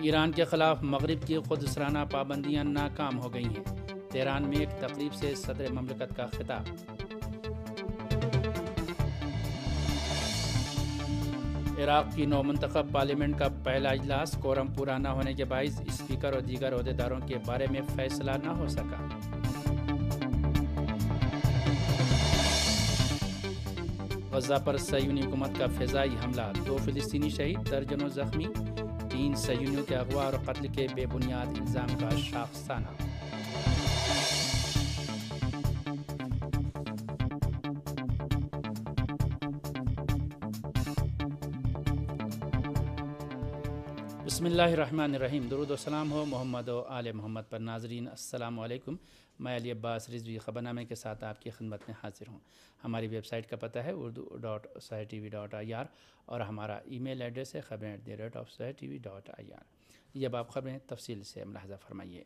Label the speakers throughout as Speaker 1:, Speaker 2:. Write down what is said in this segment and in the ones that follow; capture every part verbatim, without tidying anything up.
Speaker 1: ایران کے خلاف مغرب کی خودسرانہ پابندیاں ناکام ہو گئی ہیں۔ تہران میں ایک تقریب سے صدر مملکت کا خطاب۔ عراق کی نو منتخب پارلیمنٹ کا پہلا اجلاس کورم پورا نہ ہونے کے باعث اسپیکر اور دیگر عہدیداروں کے بارے میں فیصلہ نہ ہو سکا۔ غزہ پر صہیونی حکومت کا فضائی حملہ، دو فلسطینی شہید، درجنوں زخمی، تین صہیونیوں کے اغوا اور قتل کے بے بنیاد الزام کا شاخسانہ۔ بسم اللہ الرحمن الرحیم۔ درود و سلام ہو محمد و آل محمد پر۔ ناظرین السلام علیکم، میں علی عباس رضوی خبرنامے کے ساتھ آپ کی خدمت میں حاضر ہوں۔ ہماری ویب سائٹ کا پتہ ہے Urdu dot Sahar T V dot I R اور ہمارا ای میل ایڈریس ہے خبریں at the rate of Sahar T V dot I R. یہ اب آپ خبریں تفصیل سے ملاحظہ فرمائیے۔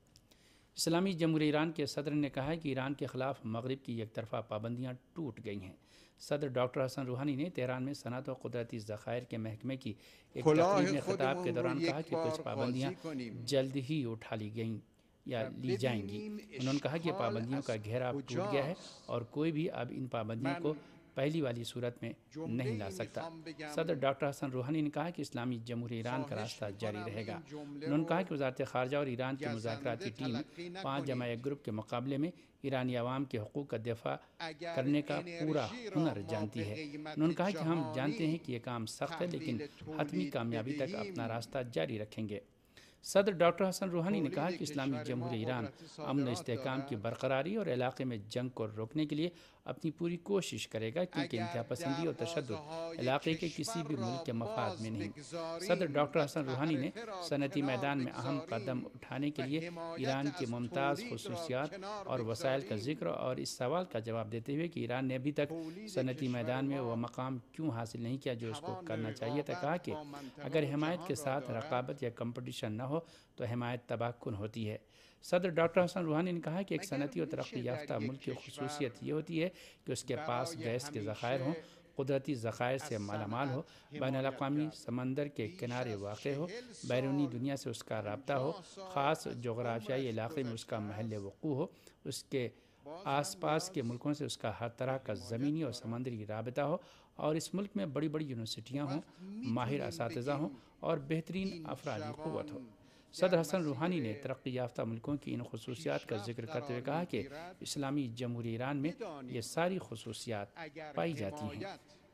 Speaker 1: اسلامی جمہوریہ ایران کے صدر نے کہا ہے کہ ایران کے خلاف مغرب کی یک طرفہ پابندیاں ٹوٹ گئی ہیں۔ صدر ڈاکٹر حسن روحانی نے تہران میں صنعت و قدرتی ذخائر کے محکمے کی ایک تقریب میں خطاب کے دوران کہا کہ کچھ پابندیاں جلد ہی اٹھا لی گئیں یا لی جائیں گی۔ انہوں نے کہا کہ پابندیوں کا گھیرا ٹوٹ گیا ہے اور کوئی بھی اب ان پابندیوں کو پہلی والی صورت میں نہیں لا سکتا۔ صدر ڈاکٹر حسن روحانی نے کہا کہ اسلامی جمہوریہ ایران کا راستہ جاری رہے گا۔ انہوں نے کہا کہ وزارت خارجہ اور ایران کی مذاکراتی ٹیم پانچ جمع ایک گروپ کے مقابلے میں ایرانی عوام کے حقوق کا دفاع کرنے کا پورا ہنر جانتی ہے۔ انہوں نے کہا کہ ہم جانتے ہیں کہ یہ کام سخت ہے لیکن حتمی کامیابی تک اپنا راستہ جاری رکھیں گے۔ صدر ڈاکٹر حسن روحانی نے کہا کہ اسلامی جمہوریہ ایران امن و استحکام کی برقراری اور علاقے میں جنگ کو روکنے کے لیے اپنی پوری کوشش کرے گا، کیونکہ انتہا پسندی اور تشدد علاقے کے کسی بھی ملک کے مفاد میں نہیں۔ صدر ڈاکٹر حسن روحانی نے صنعتی میدان میں اہم قدم اٹھانے کے لیے ایران کی ممتاز خصوصیات اور وسائل کا ذکر اور اس سوال کا جواب دیتے ہوئے کہ ایران نے ابھی تک صنعتی میدان میں وہ مقام کیوں حاصل نہیں کیا جو اس کو کرنا چاہیے تھا، کہا کہ اگر حمایت کے ساتھ رقابت یا کمپٹیشن نہ ہو تو حمایت تباہ کن ہوتی ہے۔ صدر ڈاکٹر حسن روحانی نے کہا کہ ایک صنعتی اور ترقی یافتہ ملک کی خصوصیت یہ ہوتی ہے کہ اس کے پاس گیس کے ذخائر ہوں، قدرتی ذخائر سے مالا مال ہو، بین الاقوامی سمندر کے کنارے واقع ہو، بیرونی دنیا سے اس کا رابطہ ہو، خاص جغرافیائی علاقے میں اس کا محل وقوع ہو، اس کے آس پاس کے ملکوں سے اس کا ہر طرح کا زمینی اور سمندری رابطہ ہو، اور اس ملک میں بڑی بڑی یونیورسٹیاں ہوں، ماہر اساتذہ ہوں اور بہترین افرادی قوت ہو۔ صدر حسن روحانی نے ترقی یافتہ ملکوں کی ان خصوصیات کا ذکر کرتے ہوئے کہا کہ اسلامی جمہوریہ ایران میں یہ ساری خصوصیات پائی جاتی ہیں۔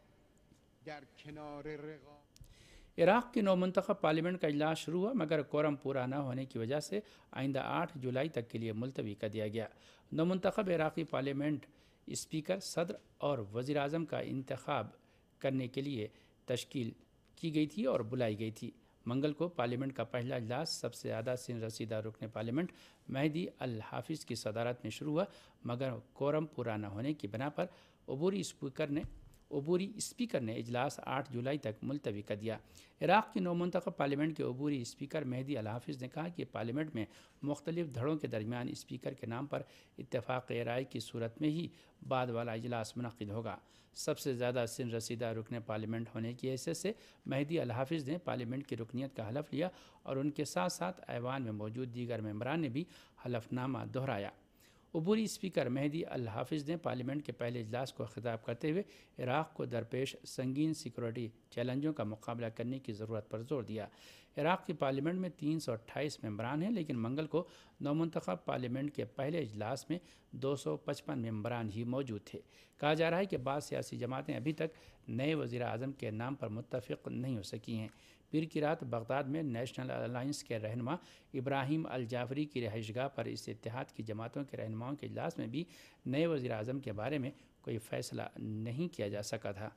Speaker 1: عراق کی نو منتخب پارلیمنٹ کا اجلاس شروع ہوا مگر کورم پورا نہ ہونے کی وجہ سے آئندہ آٹھ جولائی تک کے لیے ملتوی کر دیا گیا۔ نو منتخب عراقی پارلیمنٹ اسپیکر، صدر اور وزیر اعظم کا انتخاب کرنے کے لیے تشکیل کی گئی تھی اور بلائی گئی تھی۔ منگل کو پارلیمنٹ کا پہلا اجلاس سب سے زیادہ سن رسیدہ رکن پارلیمنٹ مہدی الحافظ کی صدارت میں شروع ہوا مگر کورم پورا نہ ہونے کی بنا پر عبوری اسپیکر نے عبوری اسپیکر نے اجلاس آٹھ جولائی تک ملتوی کر دیا۔ عراق کی نو منتخب پارلیمنٹ کے عبوری اسپیکر مہدی الحافظ نے کہا کہ پارلیمنٹ میں مختلف دھڑوں کے درمیان اسپیکر کے نام پر اتفاق رائے کی صورت میں ہی بعد والا اجلاس منعقد ہوگا۔ سب سے زیادہ سن رسیدہ رکن پارلیمنٹ ہونے کی حیثیت سے مہدی الحافظ نے پارلیمنٹ کی رکنیت کا حلف لیا اور ان کے ساتھ ساتھ ایوان میں موجود دیگر ممبران نے بھی حلف نامہ دہرایا۔ عبوری اسپیکر مہدی الحافظ نے پارلیمنٹ کے پہلے اجلاس کو خطاب کرتے ہوئے عراق کو درپیش سنگین سیکورٹی چیلنجوں کا مقابلہ کرنے کی ضرورت پر زور دیا۔ عراق کی پارلیمنٹ میں تین سو اٹھائیس ممبران ہیں لیکن منگل کو نو منتخب پارلیمنٹ کے پہلے اجلاس میں دو سو پچپن ممبران ہی موجود تھے۔ کہا جا رہا ہے کہ بعض سیاسی جماعتیں ابھی تک نئے وزیر اعظم کے نام پر متفق نہیں ہو سکی ہیں۔ پیر کی رات بغداد میں نیشنل الائنس کے رہنما ابراہیم الجعفری کی رہائش گاہ پر اس اتحاد کی جماعتوں کے رہنماؤں کے اجلاس میں بھی نئے وزیر اعظم کے بارے میں کوئی فیصلہ نہیں کیا جا سکا تھا۔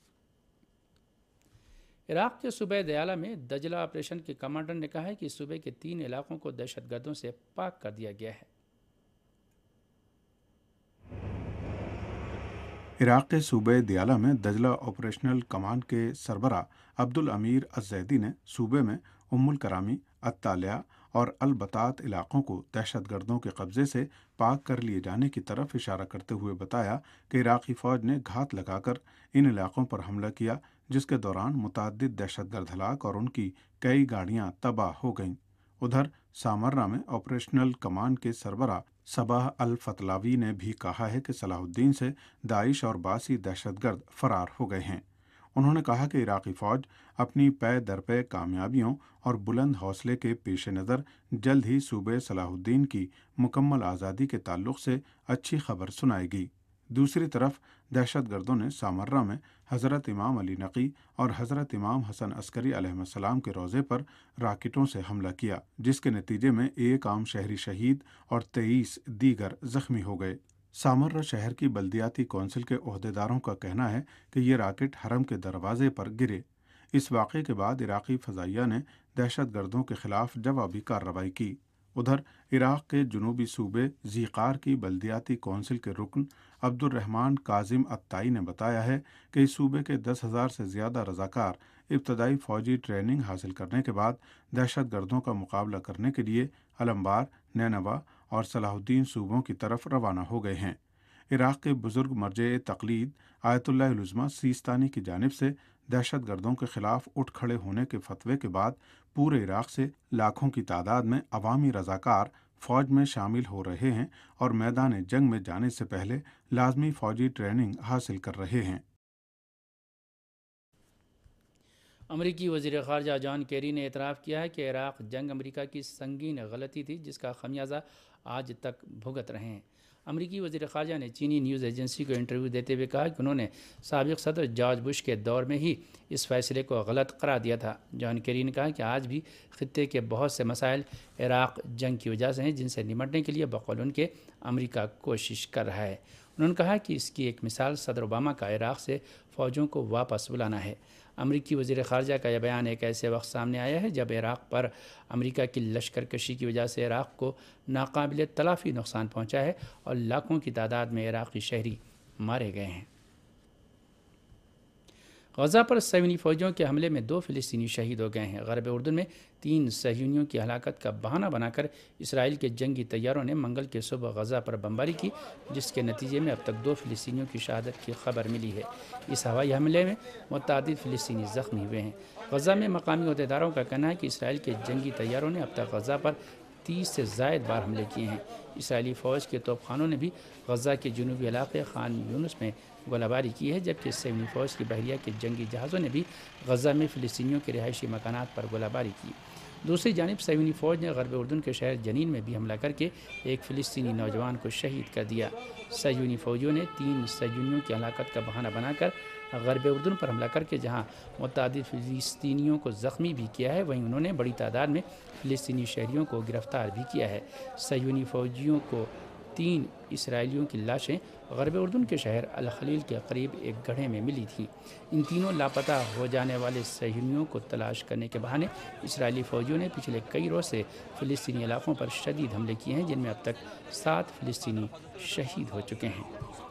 Speaker 1: عراق کے صوبہ دیالہ میں دجلہ آپریشن کے کمانڈر نے کہا ہے کہ صوبے کے تین علاقوں کو دہشت گردوں سے پاک کر دیا گیا ہے۔
Speaker 2: عراق کے صوبے دیالہ میں دجلہ آپریشنل کمانڈ کے سربراہ عبدالامیر الزیدی نے صوبے میں ام الکرامی، الطالیہ اور البطات علاقوں کو دہشت گردوں کے قبضے سے پاک کر لیے جانے کی طرف اشارہ کرتے ہوئے بتایا کہ عراقی فوج نے گھات لگا کر ان علاقوں پر حملہ کیا जिसके दौरान मुतअद्दिद दहशतगर्द हलाक और उनकी कई गाड़ियां तबाह हो गईं। उधर सामर्रा में ऑपरेशनल कमान के सरबराह सबाह अल फतलावी ने भी कहा है कि सलाहुद्दीन से दाइश और बासी दहशतगर्द फरार हो गए हैं। उन्होंने कहा कि इराकी फौज अपनी पै दर पै कामयाबियों और बुलंद हौसले के पेश नज़र जल्द ही सूबे सलाहुद्दीन की मुकम्मल आज़ादी के ताल्लुक से अच्छी खबर सुनाएगी। दूसरी तरफ दहशतगर्दों ने सामर्रा में हज़रत इमाम अली नकी और हज़रत इमाम हसन अस्करी अलैहिस्सलाम के रोज़े पर राकेटों से हमला किया, जिसके नतीजे में एक आम शहरी शहीद और तेईस दीगर जख्मी हो गए। सामर्रा शहर की बल्दियाती कौंसिल के ओहदेदारों का कहना है कि ये राकेट हरम के दरवाजे पर गिरे। इस वाक़े के बाद इराक़ी फ़ज़ाइया ने दहशतगर्दों के खिलाफ जवाबी कार्रवाई की। उधर इराक़ के जनूबी सूबे ज़ीक़ार की बल्दियाती कौंसिल के रुकन अब्दुर्रहमान काजिम अत्ताई ने बताया है कि इस सूबे के दस हज़ार से ज़्यादा रज़ाकार इब्तदाई फ़ौजी ट्रेनिंग हासिल करने के बाद दहशतगर्दों का मुकाबला करने के लिए अलम्बार, नैनवा और सलाहुद्दीन सूबों की तरफ रवाना हो गए हैं। इराक़ के बुज़ुर्ग मर्जे तक़लीद आयतुल्लाह उज़्मा सीस्तानी की जानिब से दहशतगर्दों के खिलाफ उठ खड़े होने के फतवे के बाद पूरे इराक़ से लाखों की तादाद में अवामी रज़ाकार फ़ौज में शामिल हो रहे हैं और मैदान जंग में जाने से पहले लाजमी फ़ौजी ट्रेनिंग हासिल कर रहे हैं।
Speaker 1: अमरीकी वज़ीर ख़ारजा जॉन केरी ने एतराफ़ किया है कि इराक़ जंग अमरीका की संगीन गलती थी जिसका खमियाजा आज तक भुगत रहे हैं। अमरीकी वज़ीर ख़ारजा ने चीनी न्यूज़ एजेंसी को इंटरव्यू देते हुए कहा कि उन्होंने साबिक़ सदर जॉर्ज बुश के दौर में ही इस फैसले को गलत करार दिया था। जॉन केरी ने कहा कि आज भी ख़ित्ते के बहुत से मसाइल इराक़ जंग की वजह से हैं जिनसे निपटने के लिए बकौल उनके अमरीका कोशिश कर रहा है। उन्होंने कहा कि इसकी एक मिसाल सदर ओबामा का इराक़ से फ़ौजों को वापस बुलाना है। अमरीकी वज़ीर ख़ारजा का यह बयान एक ऐसे वक्त सामने आया है जब इराक़ पर अमरीका की लश्कर कशी की वजह से इराक़ को नाकाबिल तलाफ़ी नुकसान पहुँचा है और लाखों की तादाद में इराक़ी शहरी मारे गए हैं। गज़ा पर सयूनी फ़ौजियों के हमले में दो फ़िलिस्तीनी शहीद हो गए हैं। गरब उर्दू में तीन सयूनियों की हलाकत का बहाना बनाकर इसराइल के जंगी तैयारों ने मंगल के सुबह गज़ा पर बमबारी की, जिसके नतीजे में अब तक दो फ़िलिस्तीनियों की शहादत की खबर मिली है। इस हवाई हमले में मुतअद्दिद फ़िलिस्तीनी ज़ख्मी हुए हैं। गज़ा में मकामी अहदेदारों का कहना है कि इसराइल के जंगी तैयारों ने अब तक गज़ा पर तीस से ज़ायद बार हमले किए हैं। इसराइली फ़ौज के तोपखानों ने भी गज़ा के जनूबी इलाके खान यूनुस में गोलाबारी की है, जबकि सयूनी फ़ौज की बहरिया के जंगी जहाज़ों ने भी गज़ा में फ़िलिस्तीनियों के रिहायशी मकानात पर गोलाबारी की। दूसरी जानिब सयूनी फ़ौज ने गरब उर्दू के शहर जनीन में भी हमला करके एक फ़िलिस्तीनी नौजवान को शहीद कर दिया। सयूनी फ़ौजियों ने तीन सयूनियों की हलाकत का बहाना बनाकर गरब उर्दू पर हमला करके जहां मुतअद्दिद फ़िलिस्तीनियों को ज़ख्मी भी किया है, वहीं उन्होंने बड़ी तादाद में फ़िलिस्तीनी शहरियों को गिरफ़्तार भी किया है। सयूनी फ़ौजियों को तीन इसराइलियों की लाशें गरब उर्दू के शहर अल खलील के करीब एक गड्ढे में मिली थीं। इन तीनों लापता हो जाने वाले सयूनियों को तलाश करने के बहाने इसराइली फ़ौजियों ने पिछले कई रोज़ से फ़िलिस्तीनी इलाक़ों पर शदीद हमले किए हैं, जिनमें अब तक सात फ़िलिस्तीनी शहीद हो चुके हैं।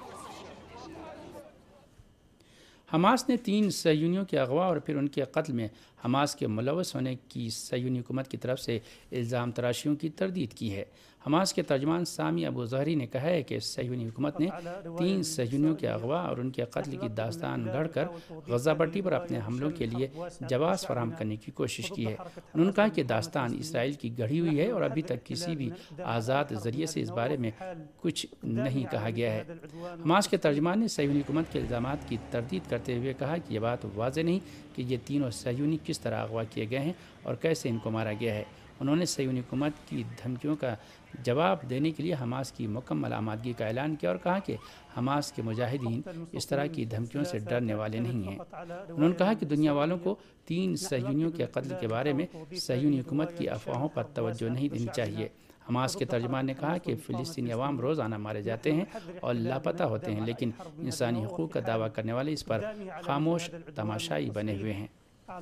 Speaker 1: हमास ने तीन सयूनियों के अगवा और फिर उनके कत्ल में हमास के मुलव्वस होने की सयूनी हुकूमत की तरफ से इल्ज़ाम तराशियों की तरदीद की है। हमास के तर्जमान सामी अबू ज़हरी ने कहा है कि सयूनी हुकूमत ने तीन सयूनियों के अगवा और उनके कत्ल की दास्तान गढ़कर गज़ा पट्टी पर अपने हमलों के लिए जवाब फराहम करने की कोशिश की है। उन्होंने कहा कि दास्तान इसराइल की गढ़ी हुई है और अभी तक किसी भी आज़ाद ज़रिए से इस बारे में कुछ नहीं कहा गया है। हमास के तर्जमान ने सयूनी हुकूमत के इल्ज़ामात की तरदीद करते हुए कहा कि यह बात वाज़ेह नहीं कि ये तीनों सयूनी किस तरह अगवा किए गए हैं और कैसे इनको मारा गया है। उन्होंने सयूनी हुकूमत की धमकियों का जवाब देने के लिए हमास की मुकम्मल आमादगी का ऐलान किया और कहा कि हमास के मुजाहिदीन इस तरह की धमकियों से डरने वाले नहीं हैं। उन्होंने कहा कि दुनिया वालों को तीन सयूनियों के कत्ल के बारे में सयूनी हुकूमत की अफवाहों पर तवज्जो नहीं देनी चाहिए। हमास के तर्जमान ने कहा कि फ़िलिस्तीनी अवाम रोज़ाना मारे जाते हैं और लापता होते हैं, लेकिन इंसानी हुकूक का दावा करने वाले इस पर खामोश तमाशाई बने हुए हैं।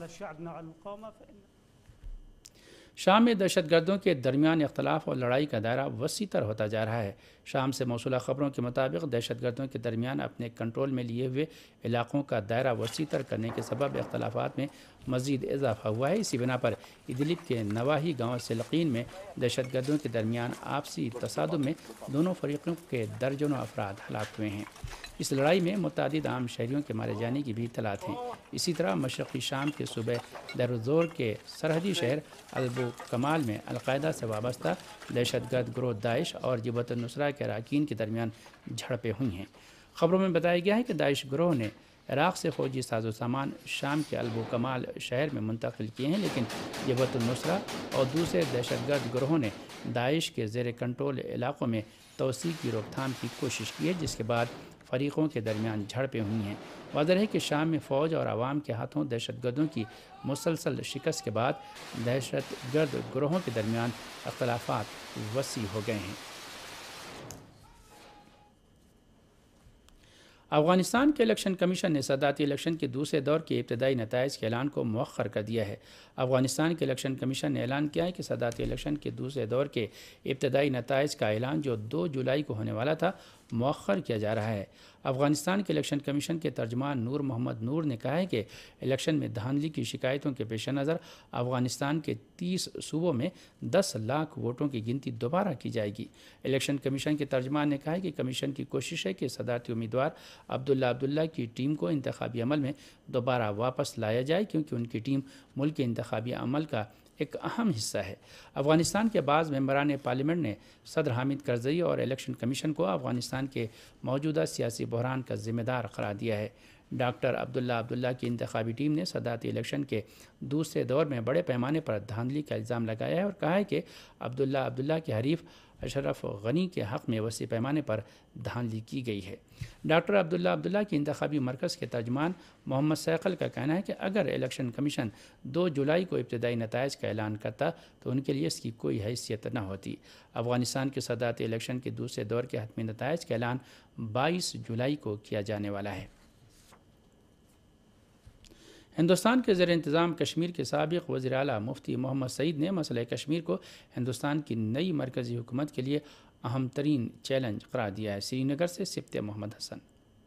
Speaker 1: शाम में दहशतगर्दों के दरमियान इख्तलाफ और लड़ाई का दायरा वसी तर होता जा रहा है। शाम से मौसूला ख़बरों के मुताबिक दहशतगर्दों के दरमियान अपने कंट्रोल में लिए हुए इलाक़ों का दायरा वसी तर करने के सबब इख्तलाफात में مزید اضافہ ہوا ہے۔ اسی بنا پر ادلب کے نواحی گاؤں سلقین میں دہشت گردوں کے درمیان آپسی تصادم میں دونوں فریقوں کے درجنوں افراد ہلاک ہوئے ہیں۔ اس لڑائی میں متعدد عام شہریوں کے مارے جانے کی بھی اطلاعات ہیں۔ اسی طرح مشرقی شام کے صوبہ دیر الزور کے سرحدی شہر البو کمال میں القاعدہ سے وابستہ دہشت گرد گروہ داعش اور جبہت النصرہ کے اراکین کے درمیان جھڑپیں ہوئی ہیں۔ خبروں میں بتایا گیا ہے کہ داعش گروہ نے عراق سے فوجی ساز و سامان شام کے البو کمال شہر میں منتقل کیے ہیں، لیکن جبہت النصرہ اور دوسرے دہشت گرد گروہوں نے داعش کے زیر کنٹرول علاقوں میں توسیع کی روک تھام کی کوشش کی ہے، جس کے بعد فریقوں کے درمیان جھڑپیں ہوئی ہیں۔ واضح ہے کہ شام میں فوج اور عوام کے ہاتھوں دہشت گردوں کی مسلسل شکست کے بعد دہشت گرد گروہوں کے درمیان اختلافات وسیع ہو گئے ہیں۔ افغانستان کے الیکشن کمیشن نے صدارتی الیکشن کے دوسرے دور کے ابتدائی نتائج کے اعلان کو مؤخر کر دیا ہے۔ افغانستان کے الیکشن کمیشن نے اعلان کیا ہے کہ صدارتی الیکشن کے دوسرے دور کے ابتدائی نتائج کا اعلان جو دو جولائی کو ہونے والا تھا مؤخر کیا جا رہا ہے۔ افغانستان کے الیکشن کمیشن کے ترجمان نور محمد نور نے کہا ہے کہ الیکشن میں دھاندلی کی شکایتوں کے پیش نظر افغانستان کے تیس صوبوں میں دس لاکھ ووٹوں کی گنتی دوبارہ کی جائے گی۔ الیکشن کمیشن کے ترجمان نے کہا ہے کہ کمیشن کی کوشش ہے کہ صدارتی امیدوار عبداللہ عبداللہ کی ٹیم کو انتخابی عمل میں دوبارہ واپس لایا جائے، کیونکہ ان کی ٹیم ملک کے انتخابی عمل کا ایک اہم حصہ ہے۔ افغانستان کے بعض ممبران پارلیمنٹ نے صدر حامد کرزئی اور الیکشن کمیشن کو افغانستان کے موجودہ سیاسی بحران کا ذمہ دار قرار دیا ہے۔ ڈاکٹر عبداللہ عبداللہ کی انتخابی ٹیم نے صدارتی الیکشن کے دوسرے دور میں بڑے پیمانے پر دھاندلی کا الزام لگایا ہے اور کہا ہے کہ عبداللہ عبداللہ کے حریف اشرف غنی کے حق میں وسیع پیمانے پر دھاندلی کی گئی ہے۔ ڈاکٹر عبداللہ عبداللہ کی انتخابی مرکز کے ترجمان محمد سیقل کا کہنا ہے کہ اگر الیکشن کمیشن دو جولائی کو ابتدائی نتائج کا اعلان کرتا تو ان کے لیے اس کی کوئی حیثیت نہ ہوتی۔ افغانستان کے صدارتی الیکشن کے دوسرے دور کے حتمی نتائج کا اعلان بائیس جولائی کو کیا جانے والا ہے۔ ہندوستان کے زیر انتظام کشمیر کے سابق وزیر اعلیٰ مفتی محمد سعید نے مسئلہ کشمیر کو ہندوستان کی نئی مرکزی حکومت کے لیے اہم ترین چیلنج قرار دیا ہے۔ سری نگر سے سبت محمد حسن۔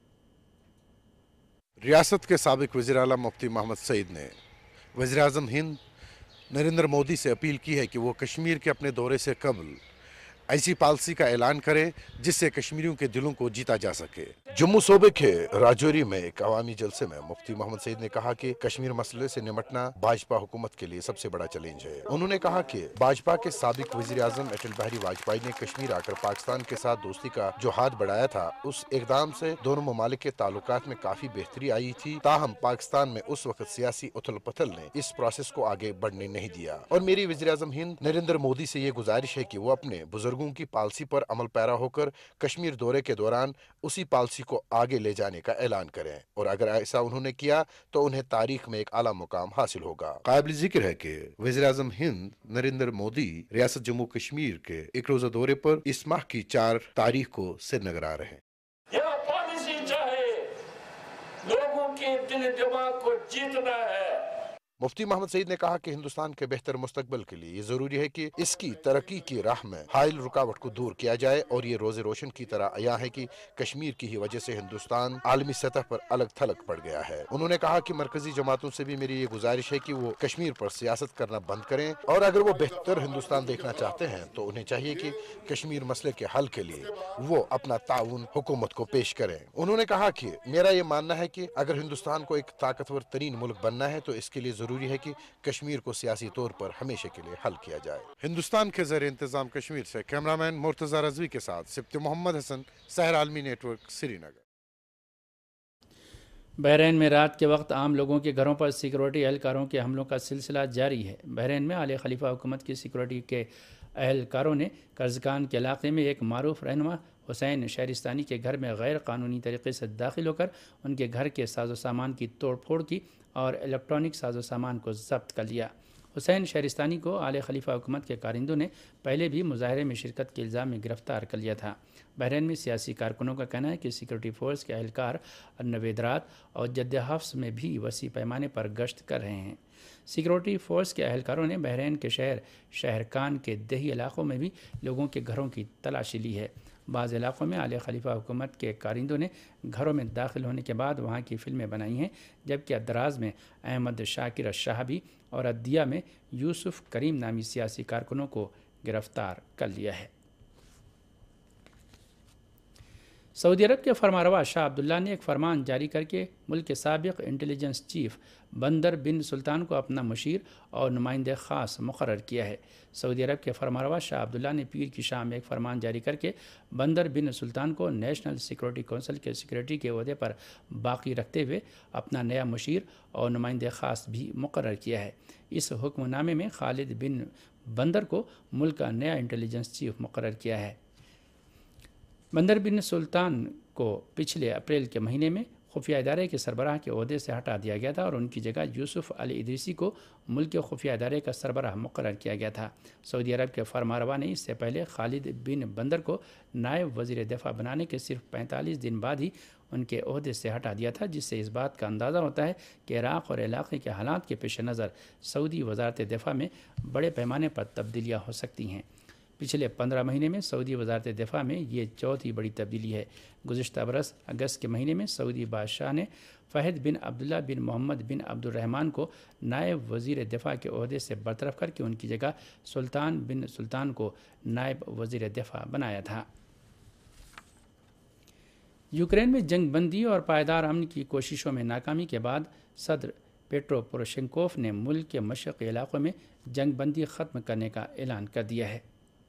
Speaker 3: ریاست کے سابق وزیر اعلیٰ مفتی محمد سعید نے وزیر اعظم ہند نریندر مودی سے اپیل کی ہے کہ وہ کشمیر کے اپنے دورے سے قبل ایسی پالیسی کا اعلان کریں جس سے کشمیریوں کے دلوں کو جیتا جا سکے۔ جموں صوبے کے راجوری میں ایک عوامی جلسے میں مفتی محمد سعید نے کہا کہ کشمیر مسئلے سے نمٹنا بھاجپا حکومت کے لیے سب سے بڑا چیلنج ہے۔ انہوں نے کہا کہ بھاجپا کے سابق وزیر اعظم اٹل بہاری واجپئی نے کشمیر آ کر پاکستان کے ساتھ دوستی کا جو ہاتھ بڑھایا تھا، اس اقدام سے دونوں ممالک کے تعلقات میں کافی بہتری آئی تھی، تاہم پاکستان میں اس وقت سیاسی اتھل پتھل نے اس پروسیس کو آگے بڑھنے نہیں دیا۔ اور میری وزیر اعظم ہند نریندر مودی سے یہ گزارش ہے کہ وہ اپنے بزرگوں کی پالیسی پر عمل پیرا ہو کر کشمیر دورے کے دوران اسی پالیسی کو آگے لے جانے کا اعلان کریں، اور اگر ایسا انہوں نے کیا تو انہیں تاریخ میں ایک اعلیٰ مقام حاصل ہوگا۔ قابل ذکر ہے کہ وزیر اعظم ہند نریندر مودی ریاست جموں کشمیر کے ایک روزہ دورے پر اس ماہ کی چار تاریخ کو سری نگر آ رہے ہیں۔
Speaker 4: یہ پالیسی چاہے لوگوں کے دل دماغ کو جیتنا ہے۔
Speaker 3: مفتی محمد سعید نے کہا کہ ہندوستان کے بہتر مستقبل کے لیے یہ ضروری ہے کہ اس کی ترقی کی راہ میں حائل رکاوٹ کو دور کیا جائے، اور یہ روز روشن کی طرح عیاں ہے کہ کشمیر کی ہی وجہ سے ہندوستان عالمی سطح پر الگ تھلگ پڑ گیا ہے۔ انہوں نے کہا کہ مرکزی جماعتوں سے بھی میری یہ گزارش ہے کہ وہ کشمیر پر سیاست کرنا بند کریں، اور اگر وہ بہتر ہندوستان دیکھنا چاہتے ہیں تو انہیں چاہیے کہ کشمیر مسئلے کے حل کے لیے وہ اپنا تعاون حکومت کو پیش کریں۔ انہوں نے کہا کہ میرا یہ ماننا ہے کہ اگر ہندوستان کو ایک طاقتور ترین ملک بننا ہے تو اس کے لیے ضروری ہے کہ کشمیر کو سیاسی طور پر ہمیشہ کے لیے حل کیا جائے۔ ہندوستان کے زیر انتظام کشمیر سے کیمرامین مرتضی رضوی کے ساتھ سبت محمد حسن، سحر عالمی network, Srinagar.
Speaker 1: Bahrain میں رات کے وقت عام لوگوں کے گھروں پر سیکورٹی اہلکاروں کے حملوں کا سلسلہ جاری ہے۔ بحرین میں آل خلیفہ حکومت کی سیکورٹی کے اہلکاروں نے کرزکان کے علاقے میں ایک معروف رہنما حسین شہرستانی کے گھر میں غیر قانونی طریقے سے داخل ہو کر ان کے گھر کے ساز و سامان کی توڑ پھوڑ کی اور الیکٹرانک ساز و سامان کو ضبط کر لیا۔ حسین شہرستانی کو آل خلیفہ حکومت کے کارندوں نے پہلے بھی مظاہرے میں شرکت کے الزام میں گرفتار کر لیا تھا۔ بحرین میں سیاسی کارکنوں کا کہنا ہے کہ سیکورٹی فورس کے اہلکار نویدرات اور جد حفظ میں بھی وسیع پیمانے پر گشت کر رہے ہیں۔ سیکورٹی فورس کے اہلکاروں نے بحرین کے شہر شہرکان کے دیہی علاقوں میں بھی لوگوں کے گھروں کی تلاشی لی ہے۔ بعض علاقوں میں آل خلیفہ حکومت کے کارندوں نے گھروں میں داخل ہونے کے بعد وہاں کی فلمیں بنائی ہیں، جبکہ دراز میں احمد شاکر الشہابی اور عدیہ میں یوسف کریم نامی سیاسی کارکنوں کو گرفتار کر لیا ہے۔ سعودی عرب کے فرمانروا شاہ عبداللہ نے ایک فرمان جاری کر کے ملک کے سابق انٹیلیجنس چیف بندر بن سلطان کو اپنا مشیر اور نمائندہ خاص مقرر کیا ہے۔ سعودی عرب کے فرمانروا شاہ عبداللہ نے پیر کی شام میں ایک فرمان جاری کر کے بندر بن سلطان کو نیشنل سیکورٹی کونسل کے سیکریٹری کے عہدے پر باقی رکھتے ہوئے اپنا نیا مشیر اور نمائندہ خاص بھی مقرر کیا ہے۔ اس حکم نامے میں خالد بن بندر کو ملک کا نیا انٹیلیجنس چیف مقرر کیا ہے۔ بندر بن سلطان کو پچھلے اپریل کے مہینے میں خفیہ ادارے کے سربراہ کے عہدے سے ہٹا دیا گیا تھا اور ان کی جگہ یوسف علی ادریسی کو ملک کے خفیہ ادارے کا سربراہ مقرر کیا گیا تھا۔ سعودی عرب کے فرمانروا نے اس سے پہلے خالد بن بندر کو نائب وزیر دفاع بنانے کے صرف پینتالیس دن بعد ہی ان کے عہدے سے ہٹا دیا تھا، جس سے اس بات کا اندازہ ہوتا ہے کہ عراق اور علاقے کے حالات کے پیش نظر سعودی وزارت دفاع میں بڑے پیمانے پر تبدیلیاں ہو سکتی ہیں۔ پچھلے پندرہ مہینے میں سعودی وزارت دفاع میں یہ چوتھی بڑی تبدیلی ہے۔ گزشتہ برس اگست کے مہینے میں سعودی بادشاہ نے فہد بن عبداللہ بن محمد بن عبد الرحمن کو نائب وزیر دفاع کے عہدے سے برطرف کر کے ان کی جگہ سلطان بن سلطان کو نائب وزیر دفاع بنایا تھا۔ یوکرین میں جنگ بندی اور پائیدار امن کی کوششوں میں ناکامی کے بعد صدر پیٹرو پوروشینکوف نے ملک کے مشرقی علاقوں میں جنگ بندی ختم کرنے کا اعلان کر دیا ہے۔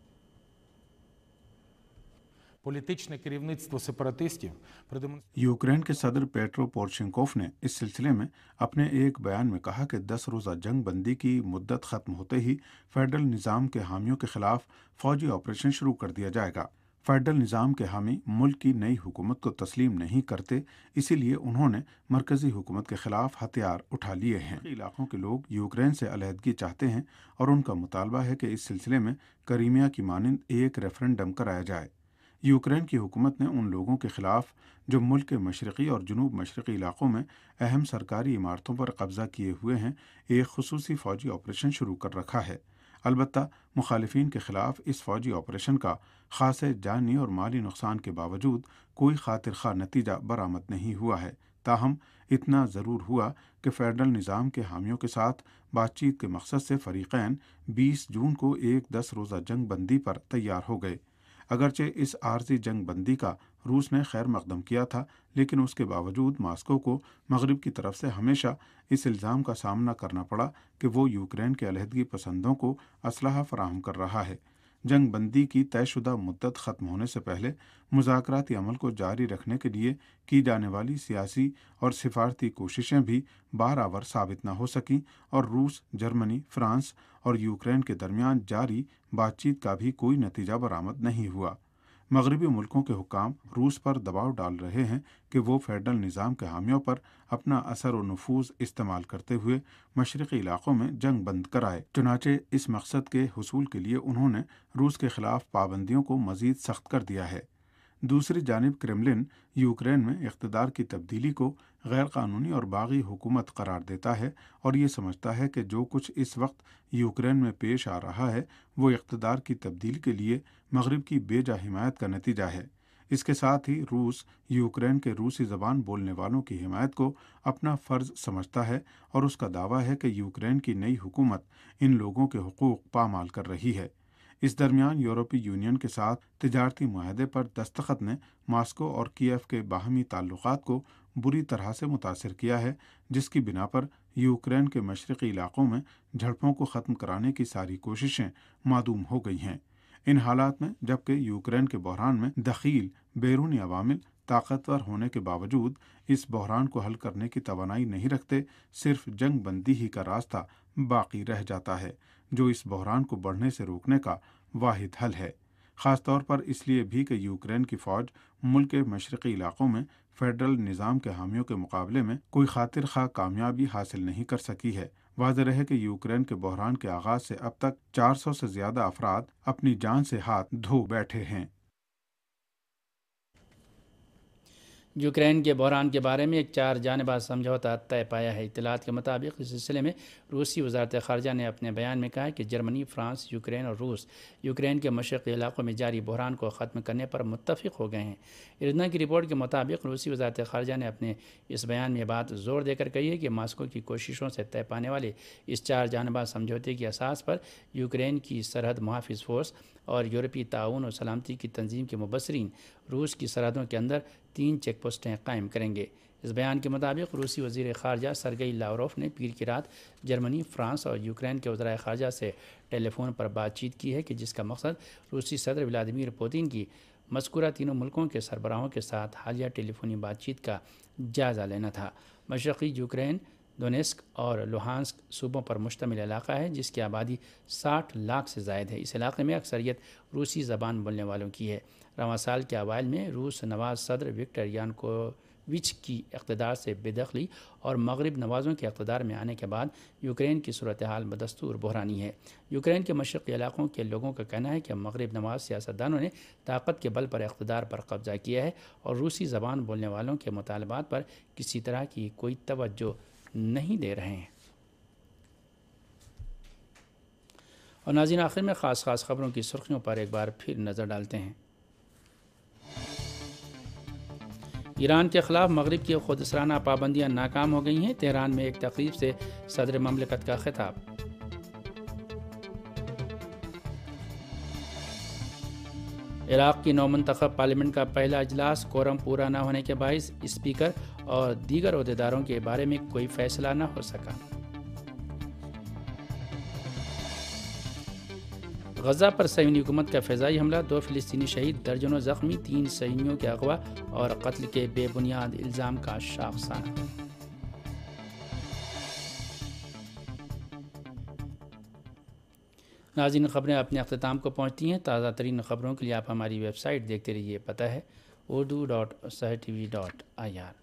Speaker 5: Політичне керівництво сепаратистів продемонструвало
Speaker 2: یوکرین کے صدر پیٹرو پورشنکوف نے اس سلسلے میں اپنے ایک بیان میں کہا کہ دس روزہ جنگ بندی کی مدت ختم ہوتے ہی فیڈرل نظام کے حامیوں کے خلاف فوجی آپریشن شروع کر دیا جائے گا۔ فیڈرل نظام کے حامی ملک کی نئی حکومت کو تسلیم نہیں کرتے، اسی لیے انہوں نے مرکزی حکومت کے خلاف ہتھیار اٹھا لیے ہیں۔ علاقوں کے لوگ یوکرین سے علیحدگی چاہتے ہیں اور ان کا مطالبہ ہے کہ اس سلسلے میں کریمیا کی مانند ایک ریفرنڈم کرایا جائے۔ یوکرین کی حکومت نے ان لوگوں کے خلاف جو ملک کے مشرقی اور جنوب مشرقی علاقوں میں اہم سرکاری عمارتوں پر قبضہ کیے ہوئے ہیں، ایک خصوصی فوجی آپریشن شروع کر رکھا ہے۔ البتہ مخالفین کے خلاف اس فوجی آپریشن کا خاصے جانی اور مالی نقصان کے باوجود کوئی خاطر خواہ نتیجہ برآمد نہیں ہوا ہے۔ تاہم اتنا ضرور ہوا کہ فیڈرل نظام کے حامیوں کے ساتھ بات چیت کے مقصد سے فریقین بیس جون کو ایک دس روزہ جنگ بندی پر تیار ہو گئے۔ اگرچہ اس عارضی جنگ بندی کا روس نے خیر مقدم کیا تھا، لیکن اس کے باوجود ماسکو کو مغرب کی طرف سے ہمیشہ اس الزام کا سامنا کرنا پڑا کہ وہ یوکرین کے علیحدگی پسندوں کو اسلحہ فراہم کر رہا ہے۔ جنگ بندی کی طے شدہ مدت ختم ہونے سے پہلے مذاکراتی عمل کو جاری رکھنے کے لیے کی جانے والی سیاسی اور سفارتی کوششیں بھی بارآور ثابت نہ ہو سکیں اور روس، جرمنی، فرانس اور یوکرین کے درمیان جاری بات چیت کا بھی کوئی نتیجہ برآمد نہیں ہوا۔ مغربی ملکوں کے حکام روس پر دباؤ ڈال رہے ہیں کہ وہ فیڈرل نظام کے حامیوں پر اپنا اثر و نفوذ استعمال کرتے ہوئے مشرقی علاقوں میں جنگ بند کرائے۔ چنانچہ اس مقصد کے حصول کے لیے انہوں نے روس کے خلاف پابندیوں کو مزید سخت کر دیا ہے۔ دوسری جانب کرملن یوکرین میں اقتدار کی تبدیلی کو غیر قانونی اور باغی حکومت قرار دیتا ہے اور یہ سمجھتا ہے کہ جو کچھ اس وقت یوکرین میں پیش آ رہا ہے وہ اقتدار کی تبدیلی کے لیے مغرب کی بے جا حمایت کا نتیجہ ہے۔ اس کے ساتھ ہی روس یوکرین کے روسی زبان بولنے والوں کی حمایت کو اپنا فرض سمجھتا ہے اور اس کا دعویٰ ہے کہ یوکرین کی نئی حکومت ان لوگوں کے حقوق پامال کر رہی ہے۔ اس درمیان یورپی یونین کے ساتھ تجارتی معاہدے پر دستخط نے ماسکو اور کیف کے باہمی تعلقات کو بری طرح سے متاثر کیا ہے، جس کی بنا پر یوکرین کے مشرقی علاقوں میں جھڑپوں کو ختم کرانے کی ساری کوششیں معدوم ہو گئی ہیں۔ ان حالات میں جبکہ یوکرین کے بحران میں دخیل بیرونی عوامل طاقتور ہونے کے باوجود اس بحران کو حل کرنے کی توانائی نہیں رکھتے، صرف جنگ بندی ہی کا راستہ باقی رہ جاتا ہے جو اس بحران کو بڑھنے سے روکنے کا واحد حل ہے، خاص طور پر اس لیے بھی کہ یوکرین کی فوج ملک کے مشرقی علاقوں میں فیڈرل نظام کے حامیوں کے مقابلے میں کوئی خاطر خواہ کامیابی حاصل نہیں کر سکی ہے۔ واضح رہے کہ یوکرین کے بحران کے آغاز سے اب تک چار سو سے زیادہ افراد اپنی جان سے ہاتھ دھو بیٹھے ہیں۔
Speaker 1: یوکرین کے بحران کے بارے میں ایک چار جانبہ سمجھوتا طے پایا ہے۔ اطلاعات کے مطابق اس سلسلے میں روسی وزارت خارجہ نے اپنے بیان میں کہا کہ جرمنی، فرانس، یوکرین اور روس یوکرین کے مشرقی علاقوں میں جاری بحران کو ختم کرنے پر متفق ہو گئے ہیں۔ ارنا کی رپورٹ کے مطابق روسی وزارت خارجہ نے اپنے اس بیان میں بات زور دے کر کہی ہے کہ ماسکو کی کوششوں سے طے پانے والے اس چار جانبہ سمجھوتے کی اساس پر یوکرین کی سرحد محافظ فورس اور یورپی تعاون اور سلامتی کی تنظیم کے مبصرین روس کی سرحدوں کے اندر تین چیک پوسٹیں قائم کریں گے۔ اس بیان کے مطابق روسی وزیر خارجہ سرگئی لاوروف نے پیر کی رات جرمنی، فرانس اور یوکرین کے وزرائے خارجہ سے ٹیلی فون پر بات چیت کی ہے کہ جس کا مقصد روسی صدر ولادیمیر پوتین کی مذکورہ تینوں ملکوں کے سربراہوں کے ساتھ حالیہ ٹیلی فونی بات چیت کا جائزہ لینا تھا۔ مشرقی یوکرین دونیسک اور لوہانسک صوبوں پر مشتمل علاقہ ہے جس کی آبادی ساٹھ لاکھ سے زائد ہے۔ اس علاقے میں اکثریت روسی زبان بولنے والوں کی ہے۔ رواں سال کے اوائل میں روس نواز صدر وکٹر یانوکووچ کی اقتدار سے بے دخلی اور مغرب نوازوں کے اقتدار میں آنے کے بعد یوکرین کی صورتحال بدستور بحرانی ہے۔ یوکرین کے مشرقی علاقوں کے لوگوں کا کہنا ہے کہ مغرب نواز سیاستدانوں نے طاقت کے بل پر اقتدار پر قبضہ کیا ہے اور روسی زبان بولنے والوں کے مطالبات پر کسی طرح کی کوئی توجہ نہیں دے رہے ہیں۔ اور ناظرین، آخر میں خاص خاص خبروں کی سرخیوں پر ایک بار پھر نظر ڈالتے ہیں۔ ایران کے خلاف مغرب کی خودسرانہ پابندیاں ناکام ہو گئی ہیں۔ تہران میں ایک تقریب سے صدر مملکت کا خطاب۔ عراق کی نو منتخب پارلیمنٹ کا پہلا اجلاس کورم پورا نہ ہونے کے باعث اسپیکر اور دیگر عہدیداروں کے بارے میں کوئی فیصلہ نہ ہو سکا۔ غزہ پر صہیونی حکومت کا فضائی حملہ، دو فلسطینی شہید، درجنوں زخمی، تین صہیونیوں کے اغوا اور قتل کے بے بنیاد الزام کا شاخسانہ۔ ناظرین، خبریں اپنے اختتام کو پہنچتی ہیں۔ تازہ ترین خبروں کے لیے آپ ہماری ویب سائٹ دیکھتے رہیے۔ پتہ ہے Urdu dot Sahar T V dot I are.